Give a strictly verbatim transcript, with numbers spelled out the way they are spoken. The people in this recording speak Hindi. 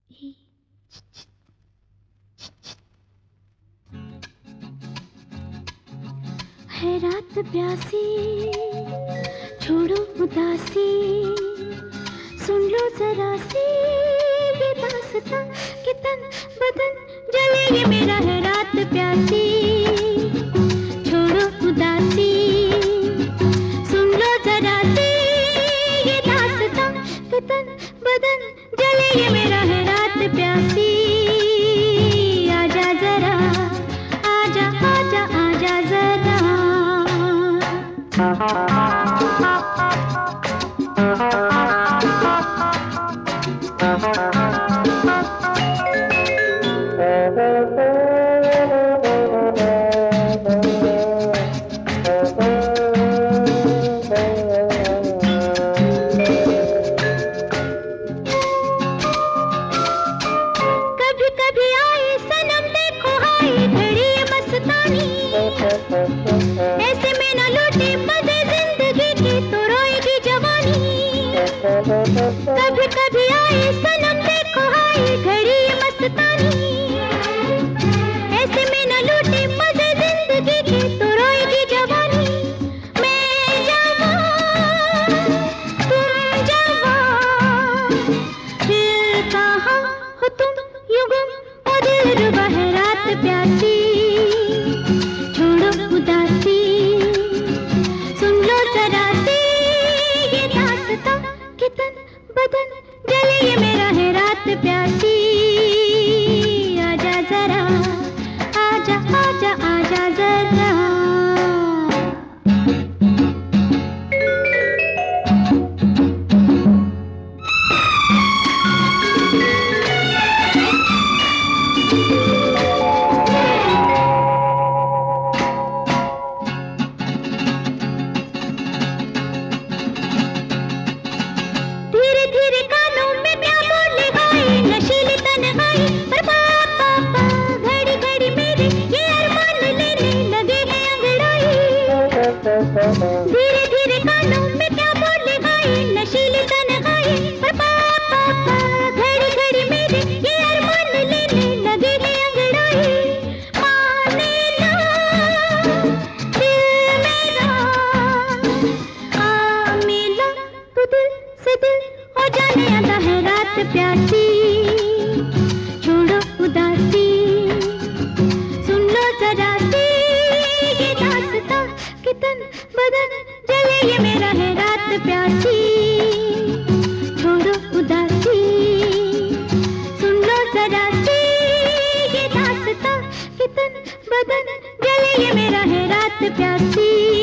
है रात प्यासी, छोड़ो उदासी, सुन लो जरा सी ये दास्तां कि तन बदन जले ये मेरा है रात प्यासी, छोड़ो उदासी, सुन लो जरा सी ये दास्तां कि तन बदन जले ये मेरा है रात प्यासी। आजा जरा, आजा आजा आजा जरा। कभी कभी आए सनम देखो हाय घड़ी मस्तानी, ऐसे में न लूटे मजे जिंदगी की तो रोएगी जवानी। कभी कभी आए सनम देखो हाय घड़ी मस्तानी, ऐसे में न लूटे मजे जिंदगी की तो रोएगी जवानी। मैं जवां तुम जवां, दिल कहाँ हो तुम यूं गुम ओ दिल रुबा है रात प्यासी, छोड़ो उदासी, सुन लो जरा सी ये दास्तां कि तन बदन जले ये मेरा है रात प्यासी। आजा जरा, आजा आजा आजा जरा। धीरे धीरे कानों में क्या बोले हाय नशीली तन्हाई, पर पापा पा घड़ी घड़ी मेरे ये अरमान लेने लगे हैं अंगड़ाई। धीरे धीरे कानों में क्या बोले हाय नशीली तन्हाई, पर पापा पा घड़ी घड़ी मेरे ये अरमान लेने लगे हैं अंगड़ाई। माने ना दिल मेरा, आ मिला तू दिल से दिल हो जाने आता है रात प्यासी, छोड़ो उदासी, सुन लो जरा सी ये दास्तां कि तन बदन जले ये मेरा है रात प्यासी, छोड़ो उदासी, सुन लो जरा सी ये दास्तां कि तन बदन जले ये मेरा है रात प्यासी।